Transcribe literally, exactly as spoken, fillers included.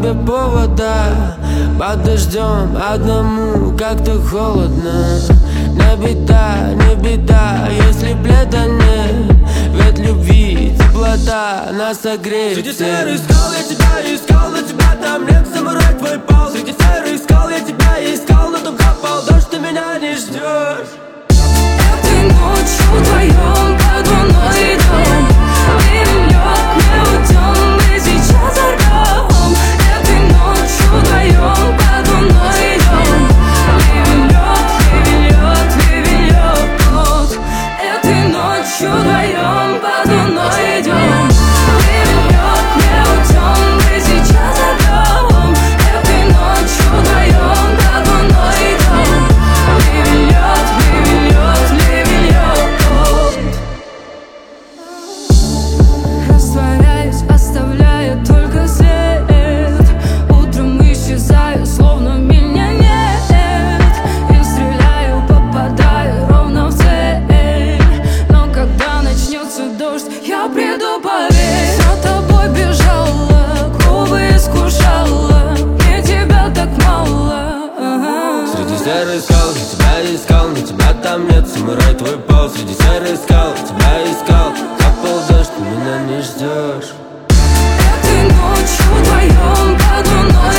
много повода. Под дождем одному как-то холодно. Не беда, не беда, если пледа нет. Ведь любви теплота нас согреет. Среди серых скал я тебя искал, но тебя там нет, самурай твой пал. Среди серых скал я тебя искал, но там капал дождь, ты меня не ждешь. Этой ночью вдвоем под луной идем. Ливень, лед, не уйдем, мы сейчас взорвем. Этой ночью вдвоем под луной идем. Ливень, лед, ливень, лед, ливень, лед. Этой ночью вдвоем под луной идем. Ливень, лед, не уйдем, мы сейчас взорвем. Этой ночью вдвоем под луной идем. Ливень, лед, ливень, лед, ливень, лед. Растворяюсь, оставляя только след. Утром исчезаю, словно меня нет. Я стреляю, попадаю ровно в цель. Но когда начнется дождь, я приду, поверь. За тобой бежала, губы искушала. Мне тебя так мало. Ага. Среди серых скал я тебя искал, но тебя там нет, самурай твой пал. Среди серых скал я тебя искал, капал дождь, ты меня не ждешь. Этой ночью вдвоем под луной